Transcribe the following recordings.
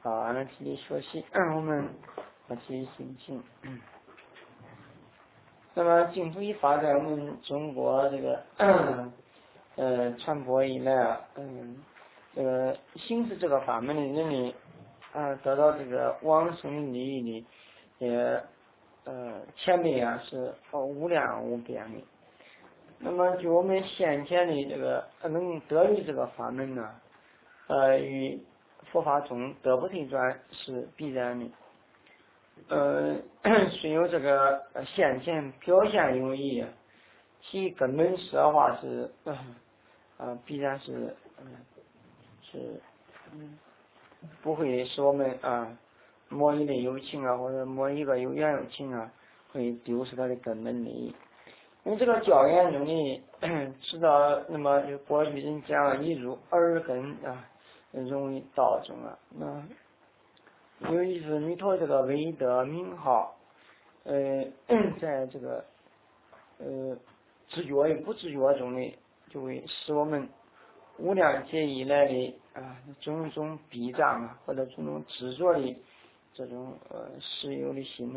好，按照继续学习，我们继续行进。那么净土一法在我们中国这个传播以来啊，这个行使这个法门的人呢，得到这个往生的利益呢，也前辈啊是无量无边的。那么就我们先前的这个能得于这个法门呢，与佛法中得不退转是必然的。虽有这个先前表现有异，其根本实化是必然是不会使我们某一类有情或者某一个有缘有情会丢失它的根本利益。因为这个教言中呢，知道那么就过去人讲一入耳根容易道中那由于是弥陀这个威德名号，在这个知觉与不知觉中呢，就会使我们无量劫以来的种种逼障或者种种执着的这种实有的心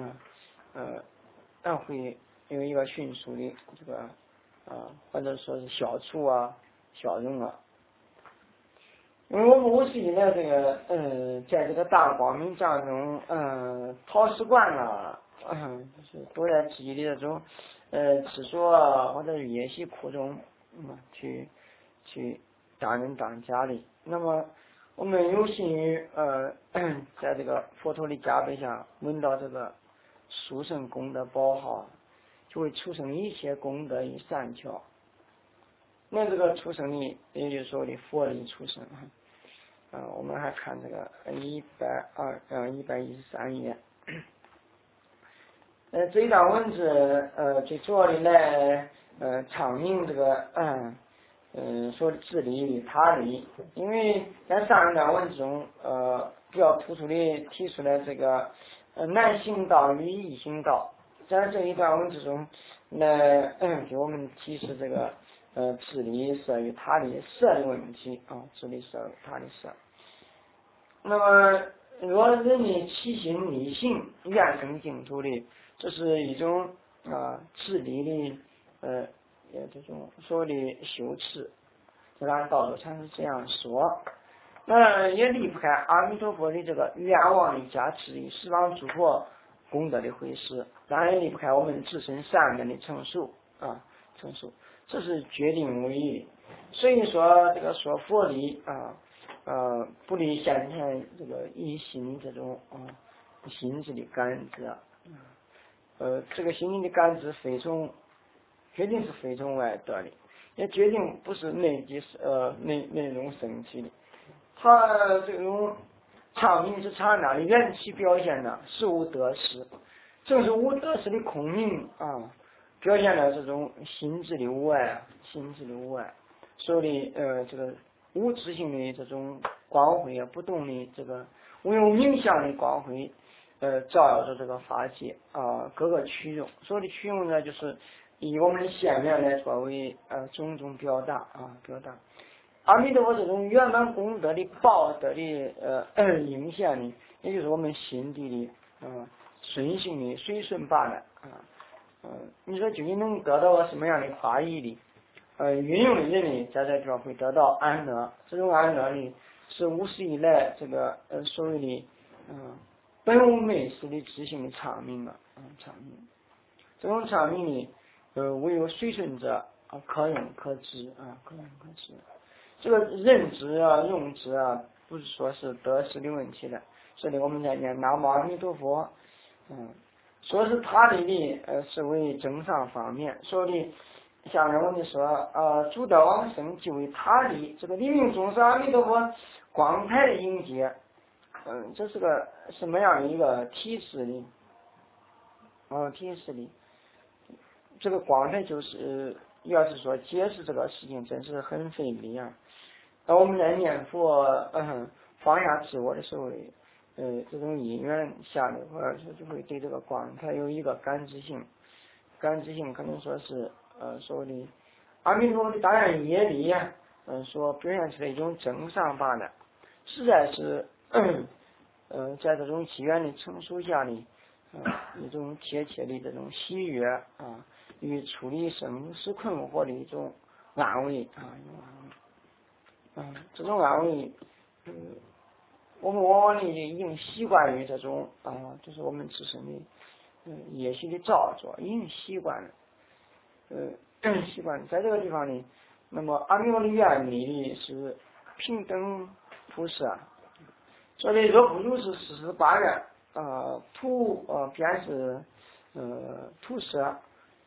会有一个迅速的这个或者说是消除消融因为我们无始以来这个在这个大光明当中陶习惯了就是都在自己的这种执着或者业习苦中去当人当家的。那么我们有幸于在这个佛陀的加被下闻到这个殊胜功德宝号，就会出生一切功德与善巧。那这个出生的也就是说的佛力出生我们还看这个113页这一段文字最主要的来阐明这个说的自利与他利。因为在上一段文字中比较突出的提出来这个难行道与易行道，在这一段文字中来给我们提示这个自利舍与他利舍的问题自利舍与他利舍。那么若人的起心立性愿生净土的，这是一种自利的这种所谓的修持，这按道德禅是这样说。那也离不开阿弥陀佛的这个愿望的加持与十方诸佛功德的回施，当然也离不开我们自身善根的成熟这是决定唯一。所以说这个说佛理不离先前这个一心这种心智的感知这个心灵的感知决定是非从外得的，也决定不是内容升起的。它这种常明之刹那的缘起表现是无得失，正是无得失的空明表现了这种心智的无碍所有的这个无自性的这种光辉不动的这个无有冥想的光辉照耀着这个法界各个区用。所有的区用呢，就是以我们的显面来作为种种表达阿弥陀佛这种圆满功德的报德的影现呢，也就是我们心地的顺性的随顺罢了你说究竟能得到什么样的法益的运用的人呢，在这地方会得到安乐。这种安乐呢，是无始以来这个所谓的本无昧识的知性的阐明这种阐明呢唯有随顺者可用可知这个认知用知不是说是得失的问题的。这里我们在念南无阿弥陀佛说是他利的是为正上方面，说的下面我们说诸德往生即为他利，这个临命终是阿弥陀佛光台的迎接这是个什么样的一个提示呢这个光台就是要是说解释这个事情真是很费力当我们在念佛放下自我的时候这种因缘下的话就会对这个光台有一个感知性可能说是所谓的阿弥陀佛的当然业力所表现出的一种真相罢了，实在是在这种机缘的成熟下呢，一种贴切的这种喜悦啊，与处理生死困惑的一种安慰这种安慰，我们往往呢已经习惯于这种就是我们自身的也许的造作，已经习惯了，习惯在这个地方呢，那么阿弥陀的原理呢是平等普摄，所以若不如是48愿便是图舍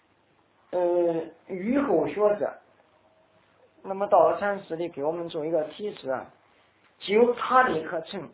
雨后学者。那么道了禅师里给我们做一个提示只有他力可成，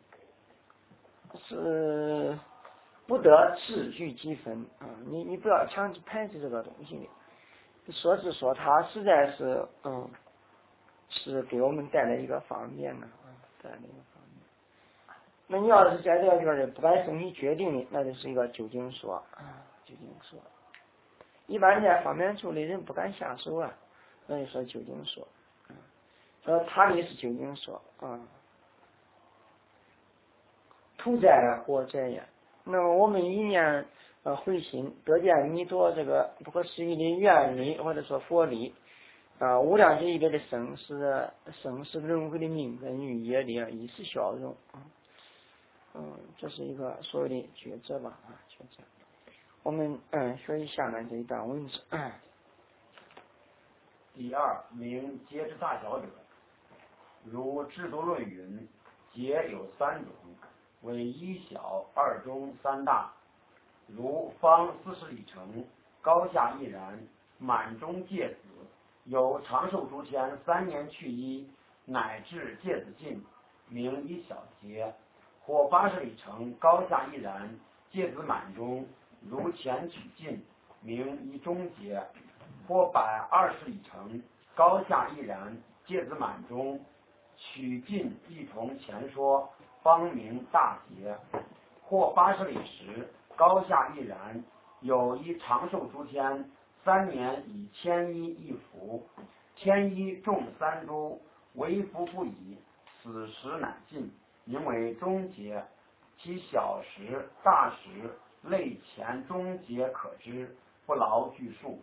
是不得自具积分你不要强制排斥这个东西，说是说他实在是是给我们带来一个方便的带来一个方便。那你要是在这个地方不敢生起决定的，那就是一个究竟说究竟说。一般在方便处的人不敢下手那就说究竟说他力是究竟说图在或在也。那么我们一念回心得见弥陀这个不可思议的愿力或者说佛力无量劫以来的生死轮回的命根与业力以示消融这是一个所谓的抉择吧抉择。我们学习下面这一段文字第二，名劫之大小者，如制度论云，劫有3种，为1小、2中、3大。如方40里程，高下亦然，满中芥子，有长寿诸天3年去一，乃至芥子尽，名1小劫。或80里程，高下亦然，芥子满中，如前取尽，名1中劫。或120里程，高下亦然，芥子满中，取尽亦同前说，方名大劫。或80里时，高下亦然，有一长寿诸天3年以1000一一服，1000一重3株，为服不已，此时乃尽，名为中劫。其小时大时类前中劫可知，不劳具数。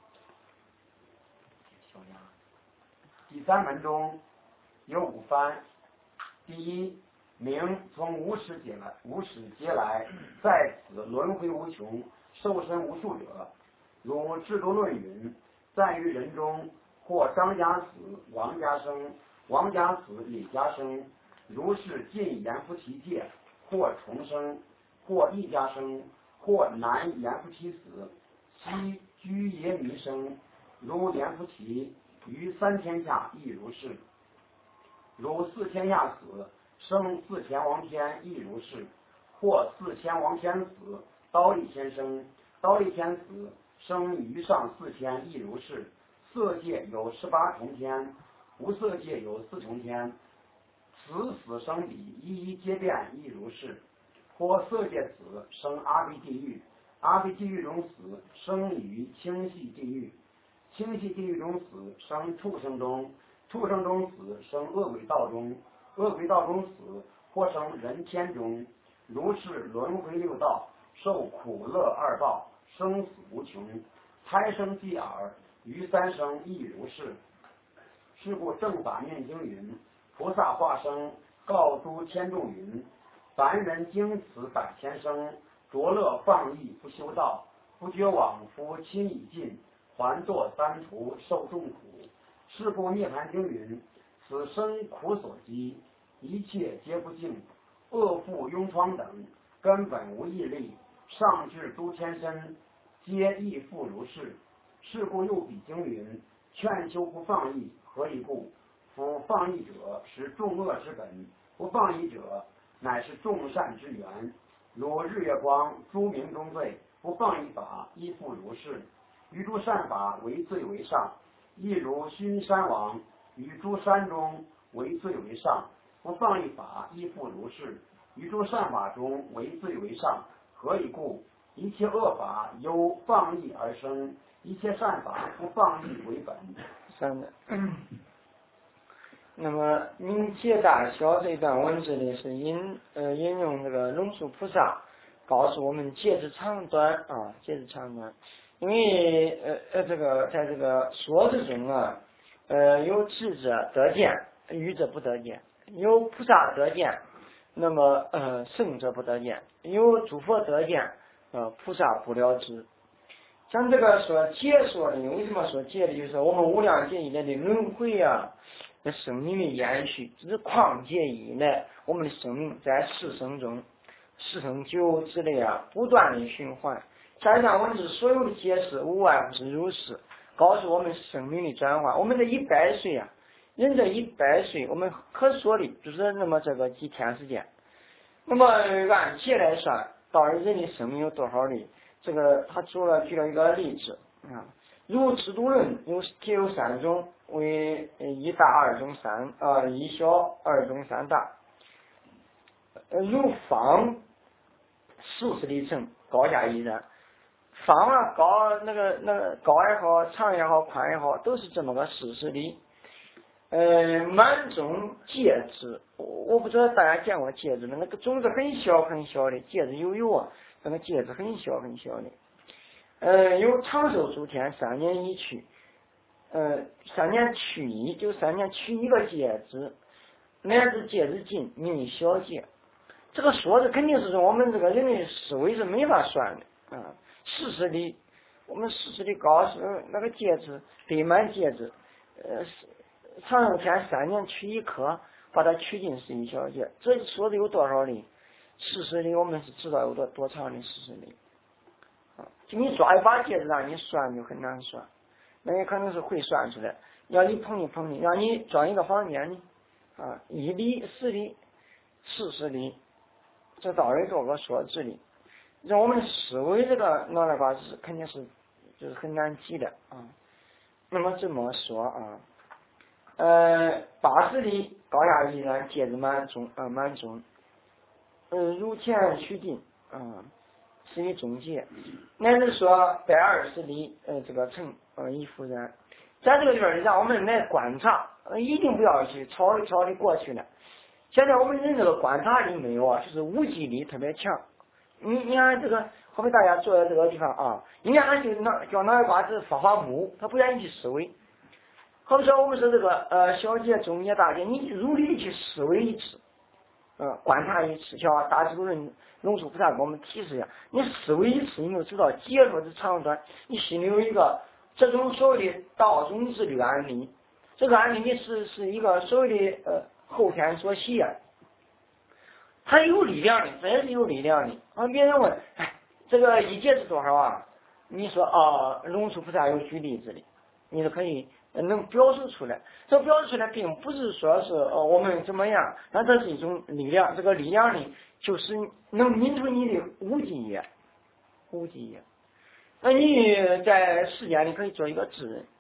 第3门中有5番。第一，名从无始劫来，在此轮回无穷，受身无数者。如制度论云，在于人中，或张家死，王家生，王家死，李家生，如是尽阎浮提界，或重生，或一家生，或难阎浮提死，其居耶弥生，如阎浮提于3天下亦如是。如4天下死，生4天王天亦如是。或4天王天死，刀立天生，刀立天死，生于上4天亦如是。色界有18重天，无色界有4重天，此死生彼一皆变亦如是。或色界死，生阿鼻地狱，阿鼻地狱中死，生于清细地狱，清细地狱中死，生畜生中，畜生中死，生恶鬼道中，恶鬼道中死，或生人天中。如是轮回6道，受苦乐2报，生死无穷。胎生继耳，于3生亦如是。是故正法念经云，菩萨化生，告诸天众云，凡人经此百千生，着乐放逸不修道，不觉往复亲已尽，还堕3途受众苦。是故涅盘经云，此生苦所积，一切皆不净，恶妇庸疮等，根本无毅力，上至诸天身，皆亦复如是。是故又比经云，劝修不放逸，何以故？夫放逸者是众恶之本，不放逸者乃是众善之源。如日月光，诸明中最，不放逸法亦复如是。于诸善法为最为上，亦如熏山王，于诸山中为最为上，不放逸法亦复如是。于诸善法中为最为上，何以故？一切恶法由放逸而生，一切善法不放逸为本。 那么名节大小这一段文字呢，是引用这个龙树菩萨告诉我们戒之长短啊，戒之长短。因为这个在这个说之中啊，有智者得见，愚者不得见；有菩萨得见，那么圣者不得见；有诸佛得见，菩萨不了知。像这个说劫说的，为什么说劫的？就是说我们无量劫以来的轮回啊，那生命的延续，只是旷劫以来，我们的生命在世生中、世生九之内啊，不断的循环。下一段文字所有的解释无外乎是如是，告诉我们生命的转换。我们这100岁啊，人这100岁，我们可说的就是那么这个几天时间。那么按劫来算，到底人的生命有多少里？这个他举了一个例子啊，如制度论皆有3种，为1大2中31小2中3大。如方40里程，高下依然。方啊高那个高也好，长也好，宽也好，都是这么个40里。满中戒指，我不知道大家见过戒指吗？那个种子很小很小的戒指有啊，那个戒指很小很小的。有长寿诸天3年一去，3年取一，就3年取一个戒指，乃至戒指尽，名为小戒。这个说的肯定是我们这个人的思维是没法算的啊。40里，我们40里高是那个戒指堆满戒指，长寿天3年取一颗，把它取尽是一小节。这说的有多少里？40里我们是知道有多长的40里。就你抓一把戒指让你算就很难算，那也可能是会算出来。要你捧一捧你，让你装一个房间呢，1里、10里、40里，这到底多个说之里？让我们思维这个脑袋瓜是肯定是就是很难记的啊。那么这么说啊，80里高下依然，戒指满中。如前取尽是一中戒。乃至说120里这个成一复然。在这个地方让我们来观察，一定不要去抄的过去了。现在我们人这个观察力没有啊，就是无记力特别强。你看这个，后面大家坐在这个地方啊，人家就叫脑袋瓜子发木，他不愿意去思维。好比说我们说这个小节、中节、大节，你如理的去思维一次，观察一次，像大智度论龙树菩萨给我们提示一下，你思维一次，你就知道结说的长短，你心里有一个这种所谓的道中之律案例。这个案例是一个所谓的后天所写，它有力量的，这也是有力量的。别人问，这个一节是多少啊？你说龙树菩萨有举例子的，你就可以能表述出来。这表述出来并不是说是我们怎么样，那这是一种力量。这个力量呢，就是能抿出你的无记业。那你在世间里可以做一个智人。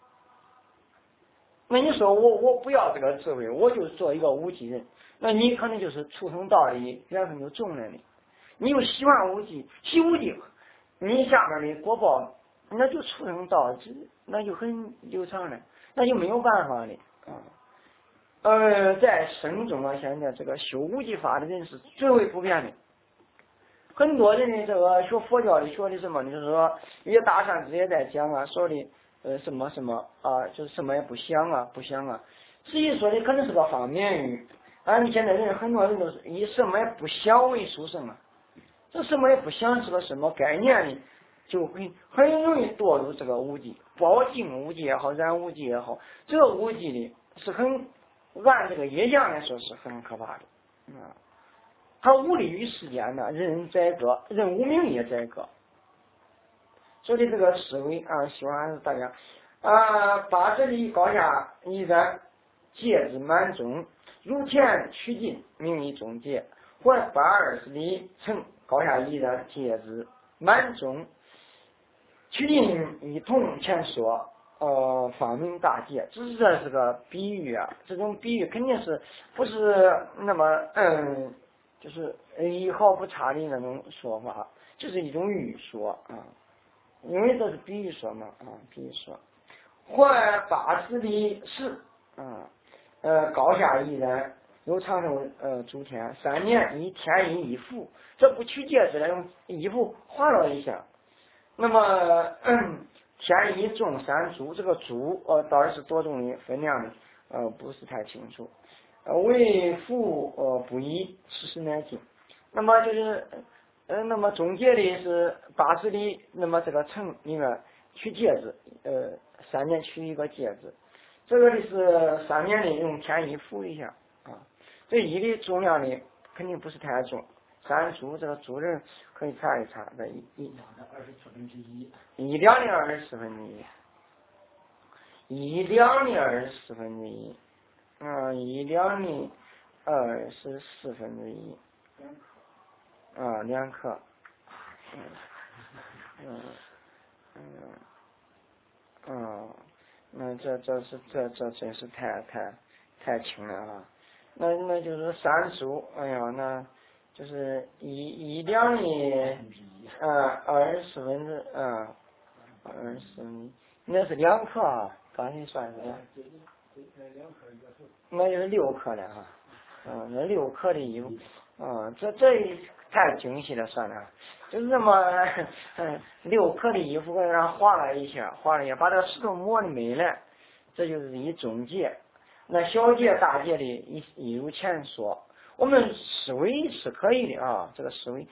那你说我不要这个智慧，我就做一个无记人，那你可能就是畜生道里缘分就重了的。你又喜欢无记，习无记，你下面的果报那就畜生道，那就很流长了，那就没有办法的在生中啊，现在这个修无记法的人是最为普遍的。很多人的这个学佛教的学的什么，就是说一些大善之也在讲啊，说的什么就是什么也不想啊。实际说的可能是个方面语。你现在人很多人都是以什么也不想为书生啊。这什么也不想是个什么概念呢？就会很容易堕入这个无记，包括净无记也好，染无记也好，这个无记的是很按这个业相来说是很可怕的它无利于世间的，人宰割，人无名也宰割。所以这个思维希望还是大家80里高下依然，戒指满中，如前取尽，名为中戒；或120里成，高下依然，戒指满中，取尽一同前说方名大戒。只是这是个比喻啊，这种比喻肯定是不是那么就是一毫不差的那种说法，这是一种语说因为这是比喻说嘛比喻说。或80里是高下宜人，有长寿诸天，3年一天衣一服，这不取戒指了，用衣服划了一下。那么天衣重3铢，这个铢到底是多重的分量的不是太清楚。为服不一，40乃斤。那么就是那么总结的是80里，那么这个称里面取戒指，3年取一个戒指，这个的是3年的用天衣服一下啊。这衣的重量呢肯定不是太重，3铢这个铢人可以查一查，这1两的24分之一，1两的24分之一，1两的24分之一，2克，那这真是太轻了啊！那就是3铢，哎呀，那就是一两的20分之20，那是2克啊，刚才算是，那就是6克了哈，那6克的衣服，这太精细了，算了，就是这么6克的衣服让划了一下，把这个石头磨的没了，这就是一中戒。那小戒大戒的一如前说，我们思维是可以的啊，这个思维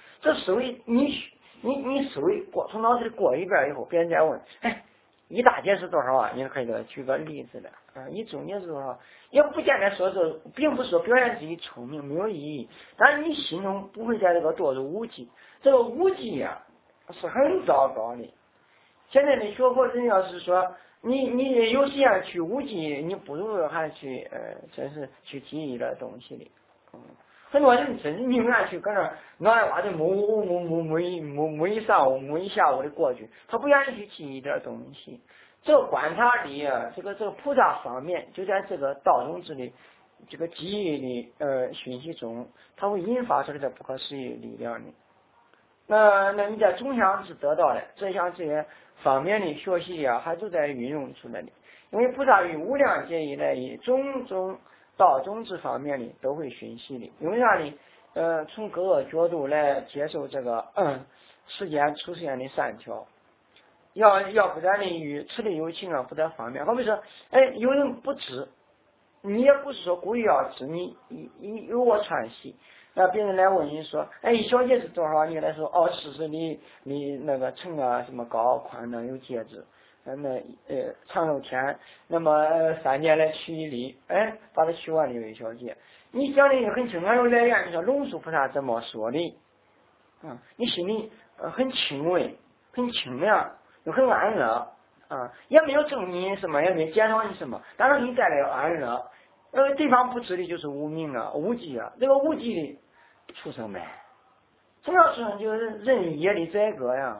你思维从脑子里过一遍以后，别人再问，一大戒是多少啊？你可以给他举个例子的一中戒是多少？也不见得说是，并不是说表现自己聪明没有意义，但是你心中不会在这个堕入无忌，这个无忌是很糟糕的。现在的学佛人要是说你有时间去无忌，你不如还去真是去记忆的东西的。很多人真是宁愿去搁那脑袋瓜子摸一上午摸一下午的过去，他不愿意去记忆点东西。这个观察力这个菩萨方面就在这个道中之的这个记忆的讯息中，它会引发出来的不可思议力量的。那你在中相是得到的，这些方面的学习还都在运用出来的。因为菩萨于无量劫以来以种种道种之方面的都会熏习的。因为啥呢？从各个角度来接受这个世间出现的善巧，要不然的与此类有情不得方便。好比说，有人不知，你也不是说故意要知，你有我传习。那别人来问你说，一小戒是多少？你来说40厘那个秤什么高宽有戒指，长寿天，那么3年来取1厘，把它取完了有一小戒。你讲的很清楚，有来源，你说龙树菩萨怎么说的？你心里很轻慰，很清凉，又很安乐也没有证明什么，也没检讨你什么，但是你带来安乐。对方不知的就是无明无记这个无记的畜生呗，什么畜生就是人业的宰割呀。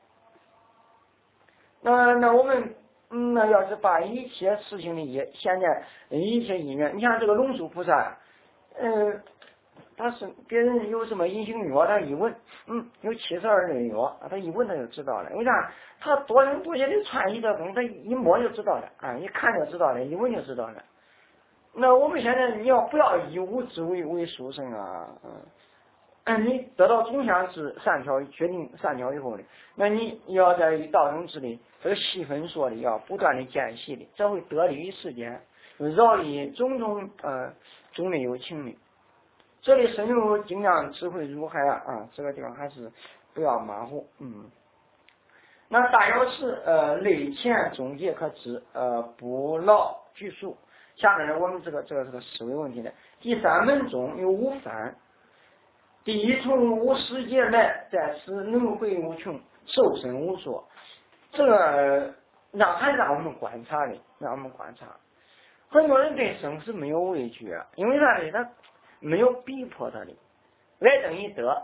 那我们那要是把一切事情的现在一切因缘，你像这个龙树菩萨，他是别人有什么隐形药，他一闻，有72类药，他一闻他就知道了。为啥？他多人多些的传习的东西，他一摸就知道了一看就知道了，一闻就知道了。那我们现在你要不要以无知为书生你得到中相之善巧，决定善巧以后呢，那你要在于道中之里这个细分说的要不断的见习的，这会得利于世间，饶益种种种类有情的。这里深入精量智慧如海这个地方还是不要马虎。那大小事类前总结可知不劳拘束。下面呢，我们这个思维问题呢，第3门中有5番。第一，从无始劫来，在此轮回无穷，受身无所。这个还让我们观察的，很多人对生死没有畏惧因为啥呢？他没有逼迫他的，来等一得，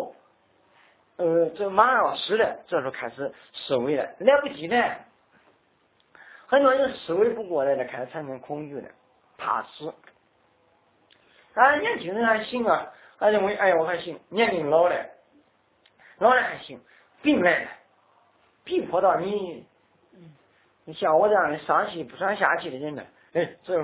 这马上要死了，这时候开始思维了，来不及了。很多人思维不过来了，开始产生恐惧了，怕死。年轻人还行还认为我还行，年龄老了还行，病来了，逼迫到你像我这样的上气不传下气的人呢，这时候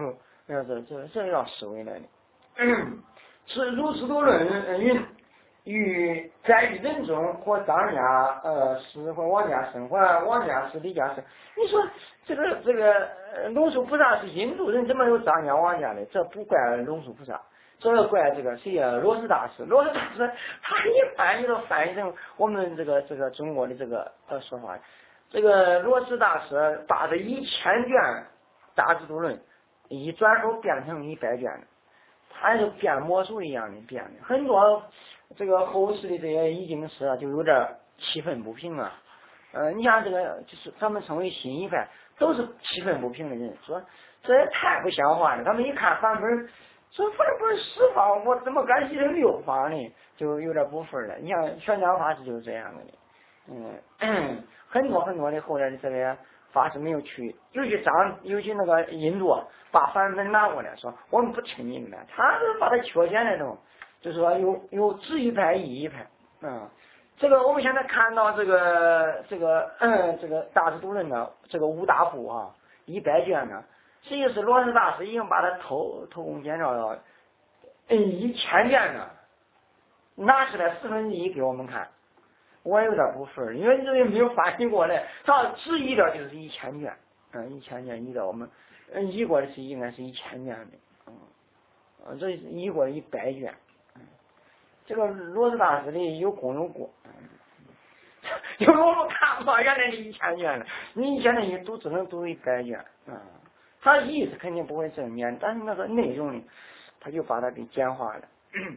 这要思维来的。是如此多论云。在于人中或张家师或王家生或王家师李家生，你说这个龙树菩萨是印度人，怎么有张家王家的？这不怪龙树菩萨，这要怪这个谁呀？罗什大师。罗什大师他一翻译都翻译成我们这个中国的这个说法。这个罗什大师把这1000卷大智度论一转手变成100卷的，他是变魔术一样的变的，很多。这个后世的这些译经师啊，就有点气愤不平啊。你像这个，就是他们称为新一派，都是气愤不平的人，说这也太不像话了。他们一看梵本，说梵本10方，我怎么敢写成6方呢？就有点不忿了。你像玄奘法师就是这样的。很多的后来的这些法师没有去，尤其那个印度把梵本拿过来说，我们不听你们的，他是把它缺陷那种。就是说有质一派异一派，这个我们现在看到这个大智度论的这个5大部啊，100卷呢，实际是罗什大师已经把它偷工减料了，1000卷呢，拿出来1/4给我们看，我有点不忿，因为这个没有翻译过来，他质疑的就是1000卷，1000卷译的我们译过的是应该是1000卷的，这译过100卷。这个罗什大师的有功有过，有我看不到原来的1000卷了，你现在一读只能读100卷，他意思肯定不会正面，但是那个内容呢，他就把它给简化了。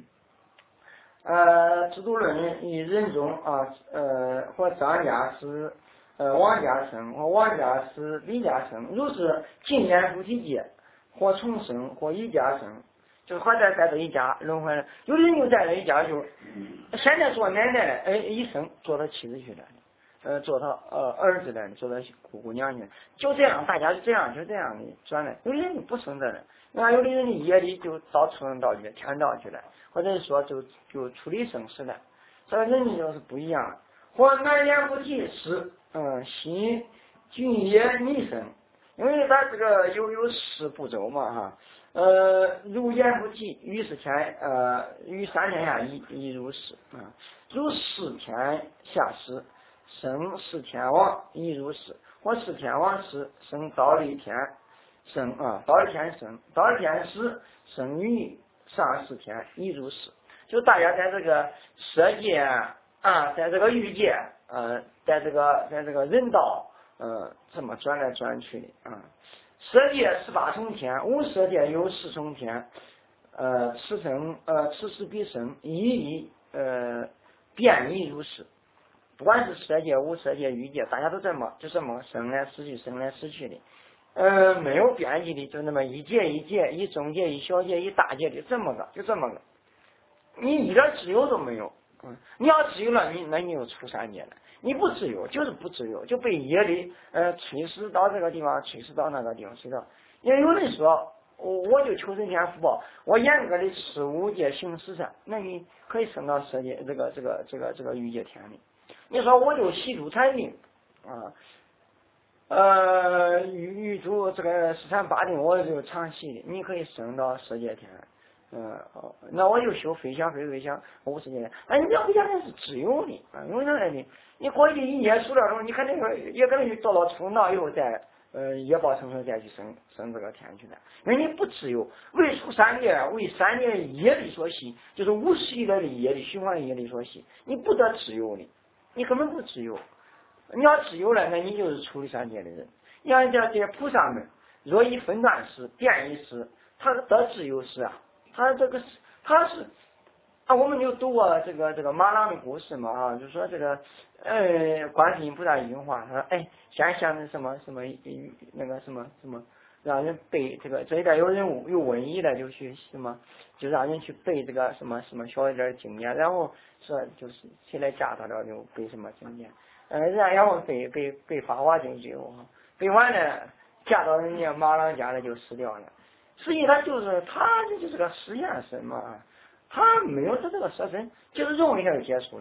智度论以人中或张家师王家生或王家师李家生，如是尽言不体界，或重生或一家生。就是还在这一家轮回了，有的人就在这一家就现在做奶奶了，一生做到妻子去了，做到儿子了，做到姑娘去了，就这样，大家就这样的转了。有的人就不生这了，那有的人的业力就到畜生道去了，天道去了，或者说就处理生死了，这个人就是不一样了。或难言不提是心俊业逆生，因为他这个有10步骤嘛哈。如言不及，于是天于3天下一如是如4天下时生4天王一如是，或4天王时生倒立天生倒立天生倒立天时生于上4天一如是。就大家在这个色界在这个欲界在这个人道这么转来转去的色界18重天，无色界有10重天，此时彼生，变异如是。不管是色界、无色界、欲界，大家都这么生来死去的，没有边际的，就那么一界一界，一中界、一小界、一大界的，就这么个，你一点自由都没有。你要自由了，那你就出3界了。你不自由，就是不自由，就被业力催使到这个地方，催使到那个地方，催到。因为有人说，我就求神仙福报，我严格的吃5戒行10善，那你可以升到色界这个欲界天里。你说我就习主禅定欲主这个13、8定，我就常习的，你可以升到色界天。那我就修飞翔50界，你这飞翔天是自由的因为啥呢？你过去1年数了之后，你肯定也可能去做到冲脑以后再业报成熟再去升这个天去了，因为你不自由，为出3界为3界业力所系，就是50亿的业力循环的业力所系，你不得自由的，你根本不自由。你要自由了，那你就是出离3界的人。你看这些菩萨们，若以分段时、变异时，他得自由时他是我们就读过这个马郎的故事嘛就说这个观世音菩萨一句话，他说先想什么那个什么让人背这一代有人有瘟疫的就去就让人去背这个什么小一点经典，然后说就是谁来驾他了就背什么经典，然后背法华经最后背完了驾到人家马郎家了就死掉了。实际他就是个实验身嘛，他没有这个色身，就是容一下就结束了。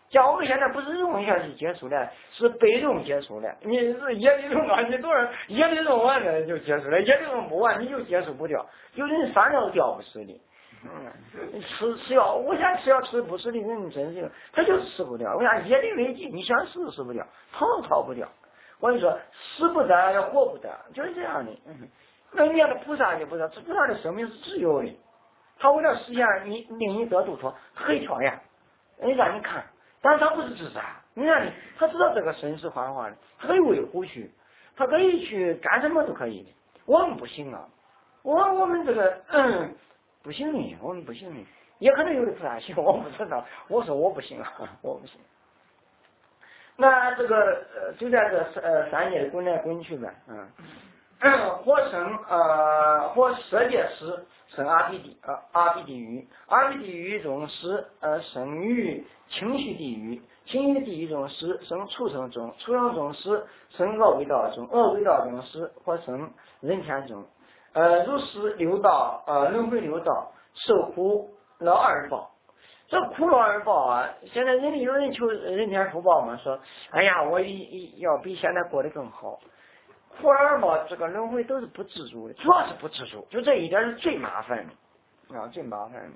像我们现在不是容下去接触的，是被动接触的。你是液体中啊，你多少液体中完了就接触了，液体中不完你就接触不掉，有的人3条都掉不死的。吃药，我想吃药吃不死的人真是，他就吃不掉。我想液体危机，你想死都死不掉，逃不掉。我跟你说，死不得也活不得，就是这样的。那你看菩萨的菩萨的生命是自由的，他为了实现你令你得度脱，他可以跳崖，让你看，但是他不是自杀。你看他知道这个生死幻化的，他可以为虎去，他可以去干什么都可以的。我们不行啊，我们这个不行的，我们不行的，也可能有的菩萨行，我不知道。我说我不行啊，我不行。那这个就在这3界滚来滚去呗，或色界师生阿鼻地狱，阿鼻地狱中师生于清虚地狱，清虚地狱中师生畜生中，畜生中师生恶鬼道中，恶鬼道中师或生人天中，如是6道轮回6道，受苦劳2报。这苦劳2报啊！现在有人求人天福报嘛，说哎呀，我要比现在过得更好。苦劳2报这个轮回都是不自主的，主要是不自主，就这一点是最麻烦的啊，最麻烦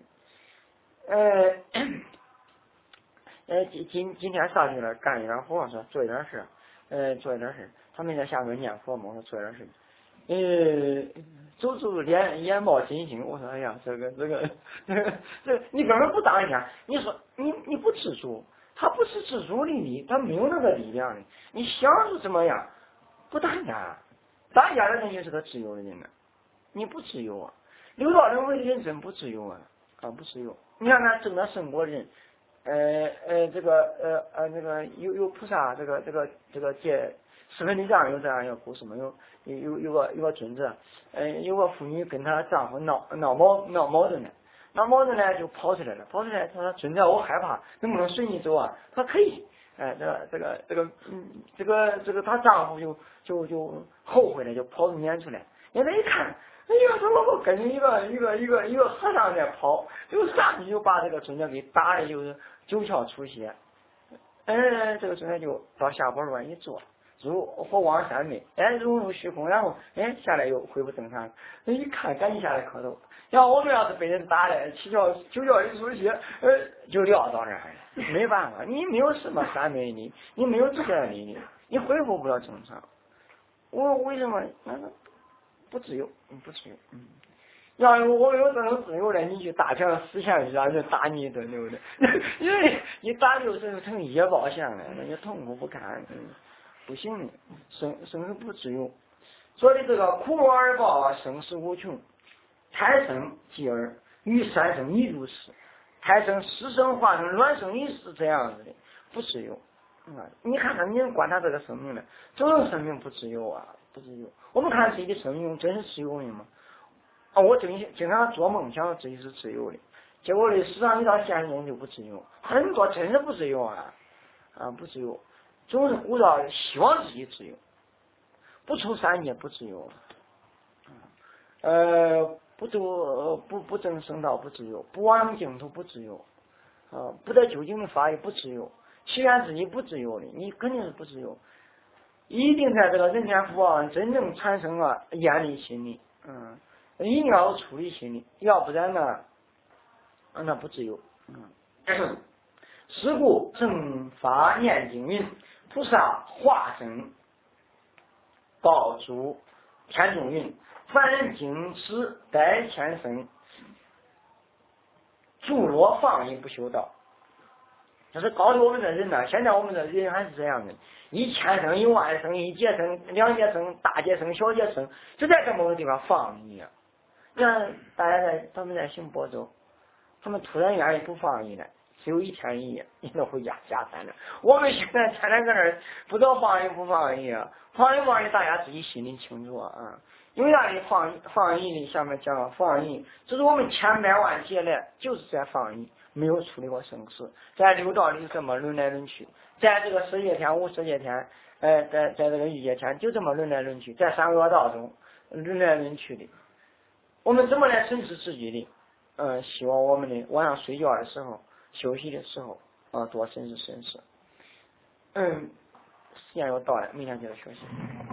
的。今天上去了，干一点活，说做一点事，做一点事。他们在下面念佛嘛，我说做点事。走眼冒金星，我说哎呀，这个，你根本不当下。你说你不自主，他不是自主的力，他没有那个力量的。你想是怎么样，不当下，当下的人就是个自由的人了。你不自由啊，6道轮回的人真不自由啊，不自由。你看那证了圣果人，这个有菩萨，这个戒。10分之上有这样一个故事嘛？有个尊者，有个妇女跟她丈夫闹矛盾呢，就跑出来了。他说：“尊者，我害怕，能不能随你走啊？”他可以。这个她丈夫就后悔了，就跑撵出来。人家一看，哎呀，他老婆跟着一个和尚在跑，就上去就把这个尊者给打的，就是9窍出血。这个尊者就到下坡路上一坐。火光山昧，融入虚空，然后下来又恢复正常。一看，赶紧下来磕头。我们要是被人打的9窍一出血，就撂到那儿了。没办法，你没有什么三昧力，你没有这个力，你恢复不了正常。我为什么？不自由，不自由。要是我有这种自由的，你去大强死前去，让人打你一顿，对不对？因为你打就是成业报相了，那就痛苦不堪。不行的，生死不自由。所以这个苦劳2报啊，生死无穷。胎生继而于3生亦如是，胎生湿生化生卵生也是这样子的，不自由。你看看，你观察这个生命呢，这种生命不自由啊，不自由。我们看自己的生命真是自由的吗？我经常做梦想自己是自由的，结果呢，实际上一到现实中就不自由，很多真是不自由啊，不自由。总是鼓捣希望自己自由，不出3界不自由，不证圣道不自由，不往净土不自由，不得究竟的法也不自由，祈愿自己不自由的，你肯定是不自由，一定在这个人天福报真正产生了厌离心理，一定要有出离心理，要不然呢，那不自由，是故正法念经云。菩萨化身报诸天中云：凡人经此待千生，诸若放逸不修道。这是告诉我们的人呢，现在我们的人还是这样的，1000生、10000生、1劫生、2劫生、大劫生、小劫生，就在这么个地方放逸。你看大家他们在行播州，他们突然愿意不放逸了。只有1天1夜，你都回家下山了。我们现在天天搁那儿不知道放逸不放逸啊？放逸不放逸，大家自己心里清楚啊。因为那里放逸的，下面讲放逸，这是我们千百万劫来就是在放逸，没有处理过生死，在6道里这么轮来轮去，在这个10界天、50界天，在这个1界天就这么轮来轮去，在3恶道中轮来轮去的。我们怎么来审视自己的？希望我们的晚上睡觉的时候。休息的时候， 多深思深思。时间又到了，明天接着学习。